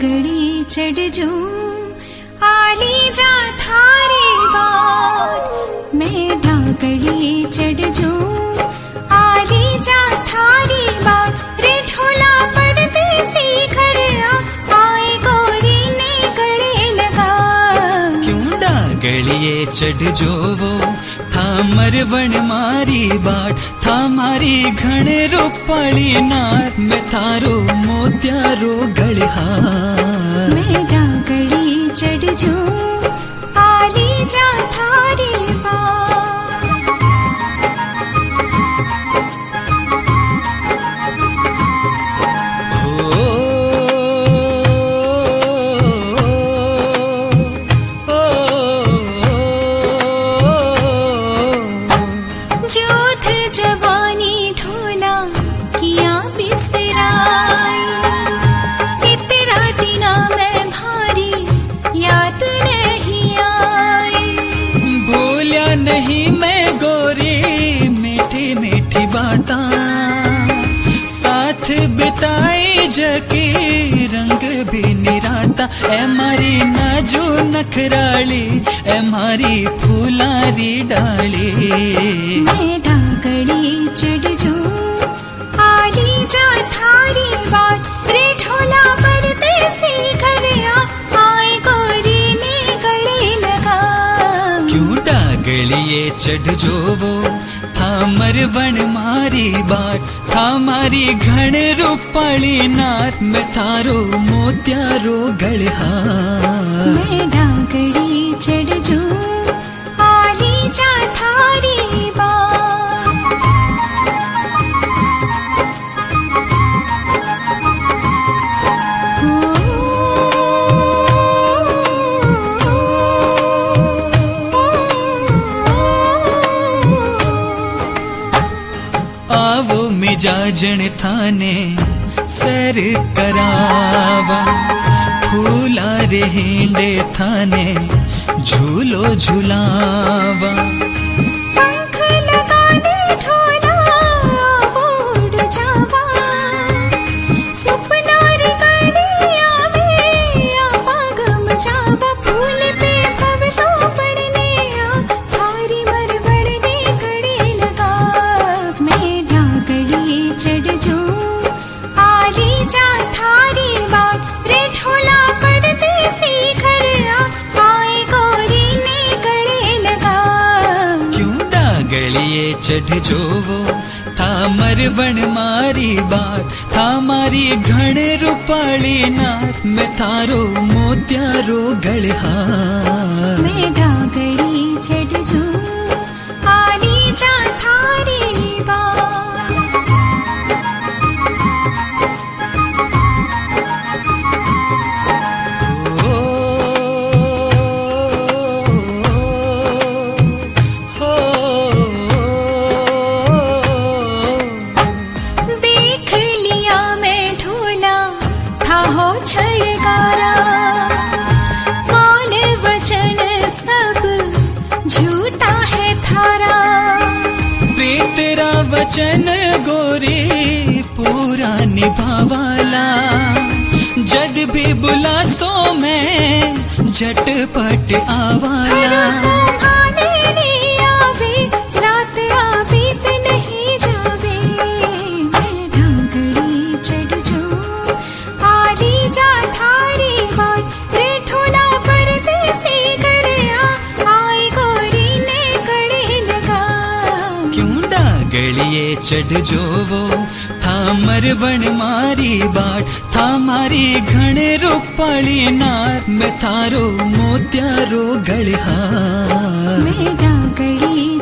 डागड़ी चढ़ जू आली जा थारी बाट। मैं डागड़ी चढ़ जू आली जा थारी बाट। रे ढोला परदेसी घर आए गोरी ने गले लगा। क्यों डागड़िए चढ़ जो वो थामर वन मारी बाट। थामारी घण रूपाली नाथ में थारो मोत्यारो गढ़हार। मैं डागड़ी चढ़ जू आली जा थारी बाट। जोध जवानी ढोला किया बिसराई। इतना दिना मैं भारी याद नहीं आई। भूलिया नहीं मैं गोरी मीठी मीठी बातां। साथ बिताई जकी रंग भी निराता। ए मारी नाजू नखराली ए मारी फूलारी डाली। मैं डागड़ी चढ़ जू आली जा थारी बाट। रे ढोला परदेसी घर आए गोरी ने गले लगा। क्यों डागड़िए चढ़ जो वो थामर वन मारी बाट। थामारी घण रूपाली नाथ में थारो मोत्यारो गढ़हार। मैं डागड़ी चढ़ जू आली जा थारी बाट। आवो मिजाजन थाने सर करावा। फूला रे हिंडे थाने झूलो झुलावा। पंख लगाने ढोला उड़ जावा। सपना रे गड़ी आवे आपा गम जावा। फूल पे भवरो पड़ने थारी मर बढ़ने गड़ी लगा। मैं डागड़ी चढ़ जू आली जा थारी बाट। रे ढोला परदेसी घर आए गोरी ने गले लगा। क्यों डागड़िए चढ़ जो वो थामर वन मारी बाट। थामारी घण रूपाली नाथ में थारो मोत्यारो गढ़हार। मैं डागड़ी चढ़ जू आली जा थारी बाट। देख लिया मैं ढोला था हो छलकारा। कौन वचन सब झूठा है थारा। तेरा वचन गोरी पूरा निभावाला। जद भी बुला सो मैं झटपट आवाला। भरोसा आने नहीं आवे रात बीत नहीं जावे। मैं डागड़ी चढ़ जू आली जा थारी बाट। रे ढोला परदेसी घर आए गोरी ने गले लगा। क्यों डागड़िए चढ़ जो वो थामर वन मारी बाट। थामारी घण रूपाली नाथ में थारो मोत्यारो गढ़हार। मैं डागड़ी